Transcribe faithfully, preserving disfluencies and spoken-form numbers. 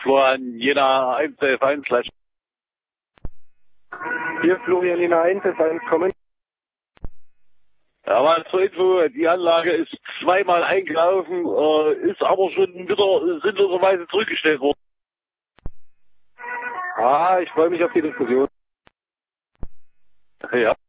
Florian Jena eins elf eins. Hier Florian Jena eins elf eins, kommen. Ja, mal zur Info, die Anlage ist zweimal eingelaufen, äh, ist aber schon wieder sinnloserweise zurückgestellt worden. Ah, ich freue mich auf die Diskussion. Ja.